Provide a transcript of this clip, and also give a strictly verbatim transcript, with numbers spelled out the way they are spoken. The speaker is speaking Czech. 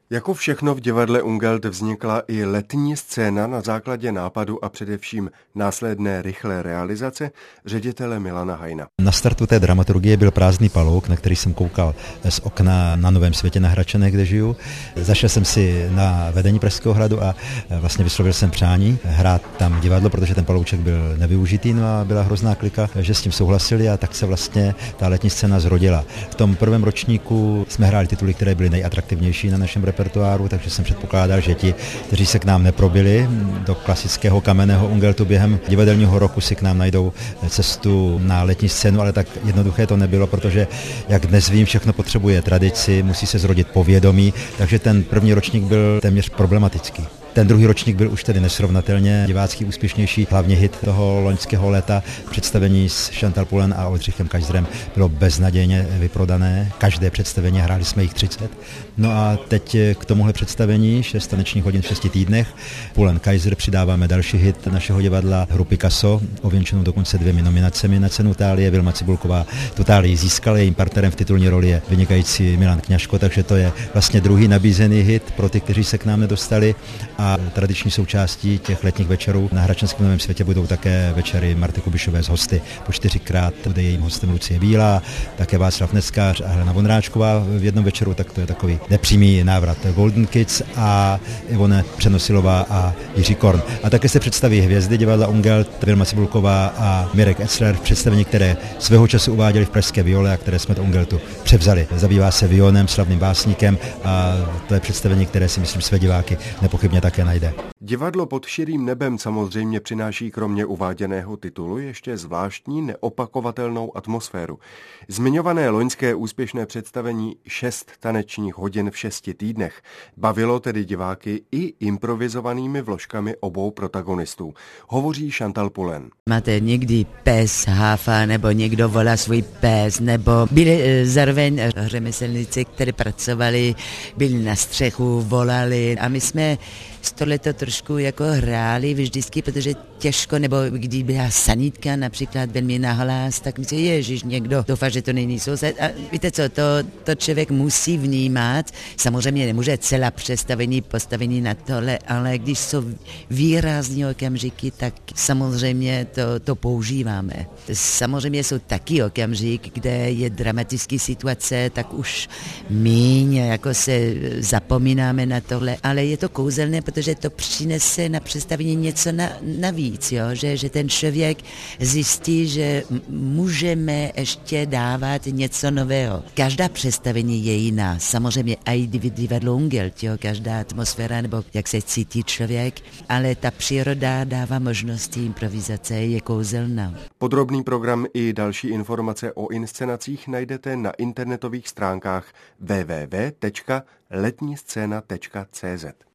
Jako všechno v divadle Ungelt vznikla i letní scéna na základě nápadu a především následné rychlé realizace ředitele Milana Hajna. Na startu té dramaturgie byl Prázdný palouk, na který jsem koukal z okna na Novém Světě na Hradčanech, kde žiju. Zašel jsem si na vedení Pražského hradu a vlastně vyslovil jsem přání hrát tam divadlo, protože ten palouček byl nevyužitý, no a byla hrozná klika, že s tím souhlasili a tak se vlastně ta letní scéna zrodila. V tom prvém ročníku jsme hráli tituly, které byly nejatraktivnější na našem repertoáru, takže jsem předpokládal, že ti, kteří se k nám neprobili do klasického kamenného Ungeltu během divadelního roku, si k nám najdou cestu na letní scénu, ale tak jednoduché to nebylo, protože jak dnes vím, všechno potřebuje tradici, musí se zrodit povědomí, takže ten první ročník byl téměř problematický. Ten druhý ročník byl už tedy nesrovnatelně divácky úspěšnější, hlavně hit toho loňského léta. Představení s Chantal Poulain a Oldřichem Kaiserem bylo beznadějně vyprodané. Každé představení, hráli jsme jich třicet. No a teď k tomuhle představení, šest tanečních hodin v šesti týdnech, Poulain Kaiser přidáváme další hit našeho divadla, hru Picasso, ověnčenou dokonce dvěmi nominacemi na cenu Thálie. Vilma Cibulková tu Thálii získala, jejím partnerem v titulní roli je vynikající Milan Kňažko, takže to je vlastně druhý nabízený hit pro ty, kteří se k nám nedostali. A tradiční součástí těch letních večerů na Hradčanském Novém Světě budou také večery Marty Kubišové s hosty. Po čtyřikrát bude jejím hostem Lucie Bílá, také Václav Neskář a Helena Vondráčková v jednom večeru, tak to je takový nepřímý návrat Golden Kids a Ivone Přenosilová a Jiří Korn. A také se představí hvězdy divadla Ungelt, Vilma Cibulková a Mirek Etzler v představení, které svého času uváděli v Pražské Viole a které jsme do Ungeltu převzali. Zabývá se Vionem, slavným básníkem, a to je představení, které si myslím své diváky nepochybně také najde. Divadlo pod širým nebem samozřejmě přináší kromě uváděného titulu ještě zvláštní neopakovatelnou atmosféru. Zmiňované loňské úspěšné představení šest tanečních hodin v šesti týdnech bavilo tedy diváky i improvizovanými vložkami obou protagonistů. Hovoří Chantal Poulain. Máte někdy pes, háfa, nebo někdo volá svůj pes, nebo byli zároveň řemeslníci, kteří pracovali, byli na střechu, volali a my jsme z tohleto trošku jako hráli vždycky, protože těžko, nebo když byla sanitka například velmi nahlas, tak mi se ježiš, někdo doufá, že to není soused. A víte co, to, to člověk musí vnímat. Samozřejmě nemůže celá představení postavení na tohle, ale když jsou výrazní okamžiky, tak samozřejmě to, to používáme. Samozřejmě jsou taky okamžik, kde je dramatická situace, tak už míň, jako se zapomínáme na tohle, ale je to kouzelné, protože to přinese na představení něco na, navíc, jo? Že, že ten člověk zjistí, že můžeme ještě dávat něco nového. Každá představení je jiná, samozřejmě i divadlo Ungelt, jo? Každá atmosféra, nebo jak se cítí člověk, ale ta příroda dává možnosti improvizace, je kouzelná. Podrobný program i další informace o inscenacích najdete na internetových stránkách w w w tečka letniscena tečka c z.